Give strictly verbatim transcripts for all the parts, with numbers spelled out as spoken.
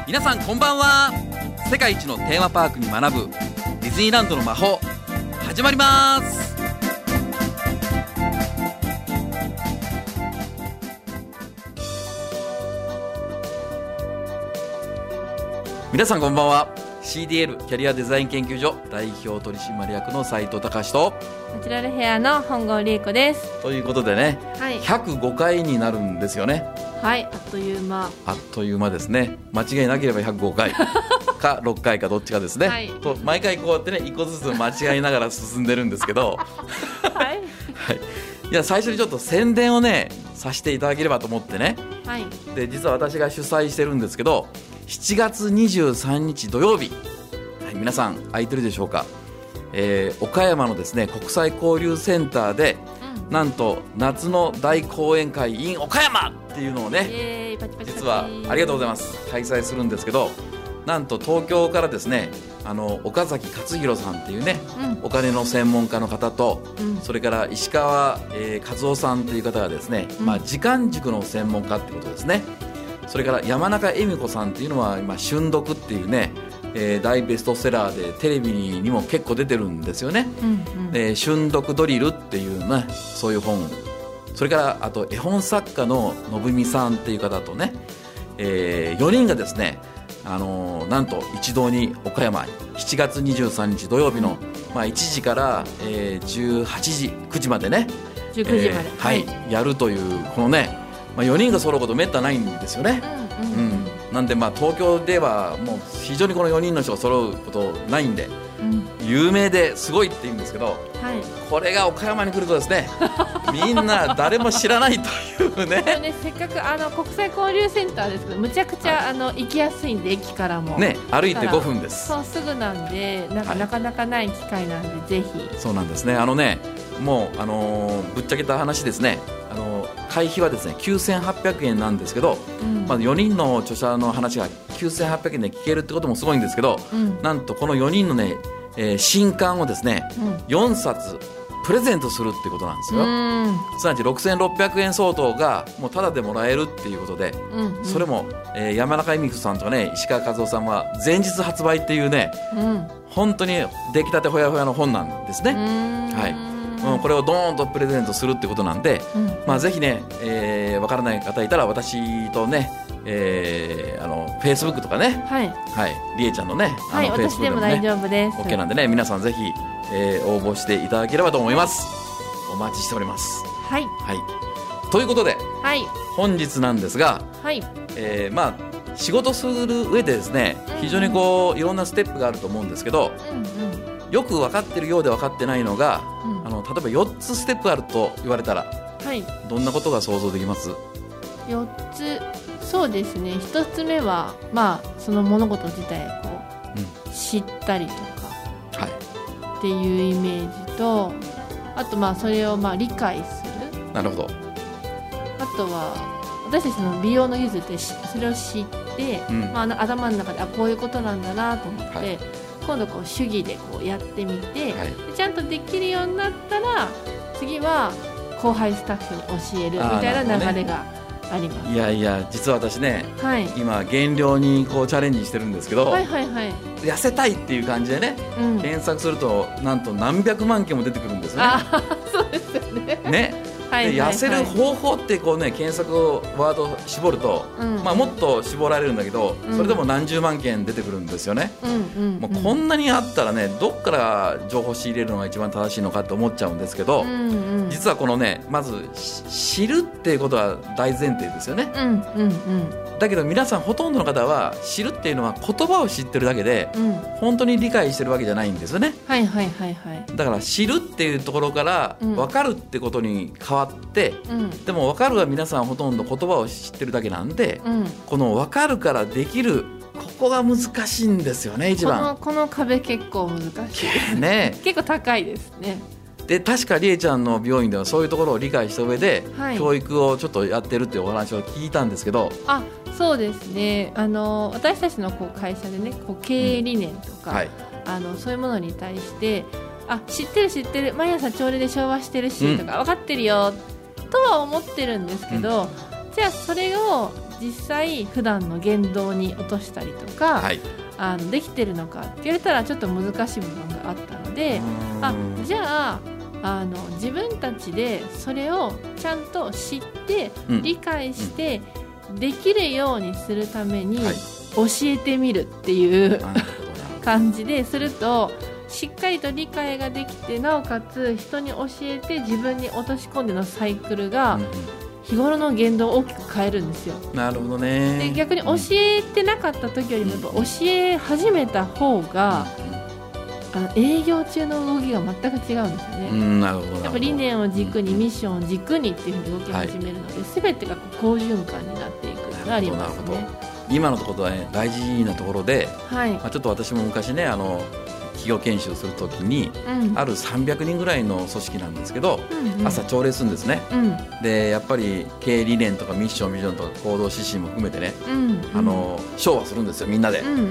皆さんこんばんは。世界一のテーマパークに学ぶディズニーランドの魔法始まります。皆さんこんばんは。 シーディーエル キャリアデザイン研究所代表取締役の斉藤隆とナチュラルヘアの本郷理恵子です。 ということでね、 はい、 ひゃくごかいになるんですよね。 はい、あっという間あっという間ですね。間違いなければひゃくごかいかろっかいかどっちかですね、はい、と毎回こうやってね一個ずつ間違いながら進んでるんですけどはい、 はい、いや最初にちょっと宣伝をねさせていただければと思ってね、 はい、 で実は私が主催してるんですけどしちがつにじゅうさんにち土曜日、はい、皆さん空いてるでしょうか。えー、岡山のですね国際交流センターで、うん、なんと夏の大講演会 in 岡山っていうのをねパチパチパチ実はありがとうございます開催するんですけど、なんと東京からですねあの岡崎勝弘さんっていうね、うん、お金の専門家の方と、うん、それから石川、えー、和夫さんという方がですね、うんまあ、時間軸の専門家ってことですね。それから山中恵美子さんっていうのは今瞬読っていうね、えー、大ベストセラーでテレビにも結構出てるんですよね、うんうん、で瞬読ドリルっていうねそういう本、それからあと絵本作家の信美さんっていう方とね、えー、よにんがですねあのー、なんと一堂に岡山しちがつにじゅうさんにち土曜日の、まあ、いちじから、えー、じゅうはちじくじまでねじゅうくじまで、 えーはいはい、やるというこのね、まあ、よにんが揃うことめったないんですよね、うんうんうん、なんでまあ東京ではもう非常にこのよにんの人が揃うことないんで、うん、有名ですごいって言うんですけど、はい、これが岡山に来るとですねみんな誰も知らないというねねせっかくあの国際交流センターですけどむちゃくちゃ、はい、あの行きやすいんで駅からも、ね、 歩いてごふんです。 そうすぐなんでなんか、はい、なかなかない機会なんでぜひ。 そうなんですね。あのねもう、あのー、ぶっちゃけた話ですね、あのー、会費はですねきゅうせんはっぴゃくえんなんですけど、うんまあ、よにんの著者の話がきゅうせんはっぴゃくえんで聞けるってこともすごいんですけど、うん、なんとこのよにんのね、えー、新刊をですね、うん、よんさつプレゼントするってことなんですよ。すなわちろくせんろっぴゃくえん相当がもうタダでもらえるっていうことで、うんうん、それも、えー、山中恵美子さんとかね石川和夫さんは前日発売っていうね、うん、本当に出来たてほやほやの本なんですね。はいうん、これをドーンとプレゼントするってことなんで、うんまあ、ぜひね、えー、分からない方いたら私とね、えー、あのフェイスブックとかね、はいはい、りえちゃんのねはい、私でも大丈夫です。 OK なんでね皆さんぜひ、えー、応募していただければと思います。お待ちしております。 はい、 はい、ということで、 はい、 本日なんですが、はいえー、まあ仕事する上でですね非常にこういろんなステップがあると思うんですけど、うんうんよく分かってるようで分かってないのが、うん、あの例えばよっつステップあると言われたら、はい、どんなことが想像できます？ よっつそうですね。ひとつめは、まあ、その物事自体をこう、うん、知ったりとか、はい、っていうイメージとあとまあそれをまあ理解する。 なるほど。 あとは私たちの美容の技術でそれを知って、うんまあ、頭の中であこういうことなんだなと思って、はい今度こう手技でこうやってみて、はい、ちゃんとできるようになったら次は後輩スタッフに教えるみたいな流れがあります。 いやいや実は私ね、はい、今減量にこうチャレンジしてるんですけど、はいはいはい、痩せたいっていう感じでね、うん、検索するとなんと何百万件も出てくるんですね。 あそうですよね。 ねはいはいはい、で痩せる方法ってこう、ね、検索ワード絞ると、うんまあ、もっと絞られるんだけど、うん、それでも何十万件出てくるんですよね、うんうんうん、もうこんなにあったらねどっから情報仕入れるのが一番正しいのかって思っちゃうんですけど、うんうん、実はこのねまず知るっていうことは大前提ですよね、うんうんうん、だけど皆さんほとんどの方は知るっていうのは言葉を知ってるだけで、うん、本当に理解してるわけじゃないんですよね、はいはいはいはい、だから知るっていうところから分かるってことに変わって、うん、でも分かるは皆さんほとんど言葉を知ってるだけなんで、うん、この分かるからできるここが難しいんですよね一番。 この、この壁結構難しいですね結構高いですね。 で確かりえちゃんの病院ではそういうところを理解した上で、はい、教育をちょっとやってるっていうお話を聞いたんですけど。 あそうですねあの私たちのこう会社でねこう経営理念とか、うんはい、あのそういうものに対してあ知ってる知ってる毎朝朝礼で昭和してるし、うん、とか分かってるよとは思ってるんですけど、うん、じゃあそれを実際普段の言動に落としたりとか、はい、あのできてるのかって言われたらちょっと難しい部分があったので、あじゃああの自分たちでそれをちゃんと知って理解してできるようにするために教えてみるっていう感じでするとしっかりと理解ができて、なおかつ人に教えて自分に落とし込んでのサイクルが日頃の言動を大きく変えるんですよ。 なるほどね。 で逆に教えてなかった時よりもやっぱ教え始めた方があの営業中の動きが全く違うんですよね。 うん、なるほど。 やっぱ理念を軸にミッションを軸にっていうふうに動き始めるので、はい、全てが好循環になっていくのがありますね。 今のところは、ね、大事なところで、はいまあ、ちょっと私も昔ねあの企業研修するときに、うん、あるさんびゃくにんぐらいの組織なんですけど、うんうん、朝朝礼するんですね、うん、でやっぱり経営理念とかミッションビジョンとか行動指針も含めてね、うんうん、あの唱和するんですよみんなで、うんうんうん、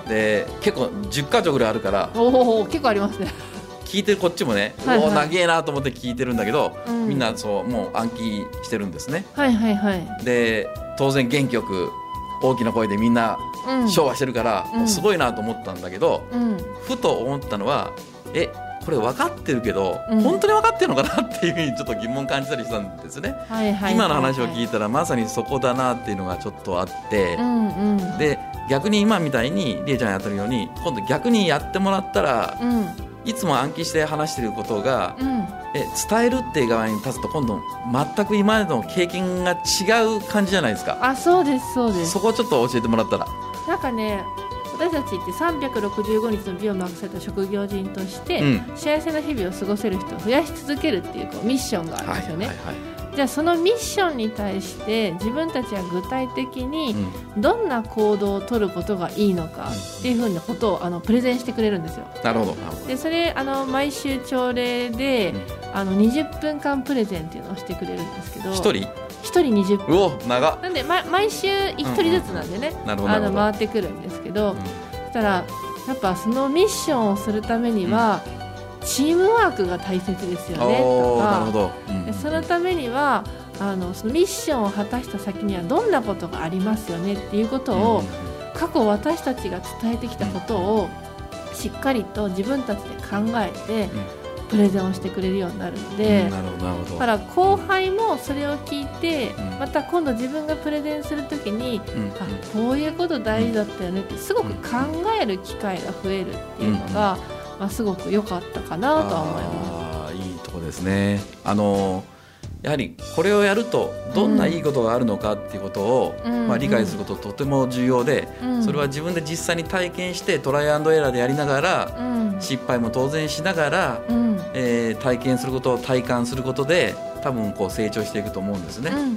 で結構じゅっかじょうぐらいあるからお結構ありますね。 聞いてるこっちもね、はいはい、お長えなと思って聞いてるんだけど、うん、みんなそうもう暗記してるんですね、 はいはいはい、 で当然元気よく大きな声でみんな唱和してるから、うん、すごいなと思ったんだけど、うん、ふと思ったのはえこれ分かってるけど、うん、本当に分かってるのかなっていうふうにちょっと疑問感じたりしたんですね、はいはいはいはい、今の話を聞いたらまさにそこだなっていうのがちょっとあって、うんうん、で逆に今みたいにりえちゃんやってるように今度逆にやってもらったら、うん、いつも暗記して話してることが、うん、え伝えるっていう側に立つと今度全く今までの経験が違う感じじゃないですか。 あそうですそうです。 そこをちょっと教えてもらったら。 なんかね私たちってさんびゃくろくじゅうごにちの美を任された職業人として、うん、幸せな日々を過ごせる人を増やし続けるっていう、こうミッションがあるんですよね、はいはいはい、じゃあそのミッションに対して自分たちは具体的にどんな行動を取ることがいいのかっていうふうなことをあのプレゼンしてくれるんですよ。 なるほど。 でそれあの毎週朝礼で、うん、あのにじゅっぷんかんプレゼンっていうのをしてくれるんですけど、 ひとりひとりにじゅっぷん。 うお長っ。 なんで、ま、毎週ひとりずつなんでね、うんうん、あの回ってくるんですけど、うん、そしたらやっぱそのミッションをするためには、うん、チームワークが大切ですよねとか、 なるほど、うん、 でそのためにはあのそのミッションを果たした先にはどんなことがありますよねっていうことを、うん、過去私たちが伝えてきたことをしっかりと自分たちで考えて、うんプレゼンをしてくれるようになるので、うん、なるほどなるほど。だから後輩もそれを聞いて、うん、また今度自分がプレゼンするときに、うん、あこういうこと大事だったよねってすごく考える機会が増えるっていうのが、うんまあ、すごく良かったかなとは思います。 あいいとこですね。あのやはりこれをやるとどんないいことがあるのかっていうことを、うんまあ、理解することとても重要で、うん、それは自分で実際に体験してトライアンドエラーでやりながら、うん、失敗も当然しながら、うんえー、体験することを体感することで多分こう成長していくと思うんですね、うんうんうん、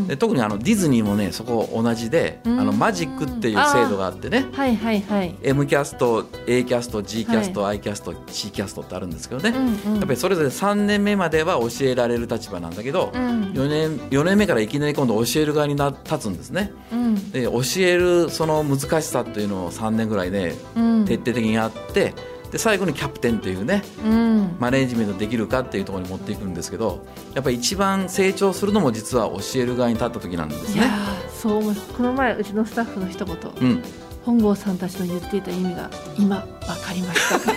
で特にあのディズニーもねそこ同じで、うん、あのマジックっていう制度があってね、 はいはいはい、 エム キャスト A キャスト G キャスト、はい、I キャスト C キャストってあるんですけどね、うんうん、やっぱりそれぞれさんねんめまでは教えられる立場なんだけど、うん、よねん, よねんめからいきなり今度教える側にな立つんですね、うん、で教えるその難しさというのをさんねんぐらいで、うん、徹底的にやってで最後にキャプテンというね、うん、マネージメントできるかっていうところに持っていくんですけどやっぱり一番成長するのも実は教える側に立った時なんですね。 いやそう思う。この前うちのスタッフの一言、うん、本郷さんたちの言っていた意味が今分かりました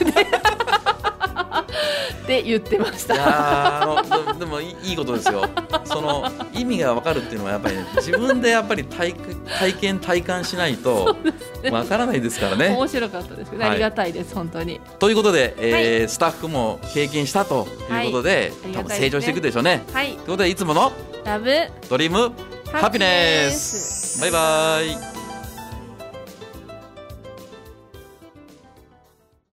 って言ってました。 いやあの で, でもいいことですよ。その意味が分かるっていうのはやっぱり、ね、自分でやっぱり 体, 体験体感しないと分からないですからね。 面白かったですけど、はい、ありがたいです本当に。 ということで、えーはい、スタッフも経験したということで、はい、多分成長していくでしょうね。はい、ということでいつものラブドリームハピネスバイバイ。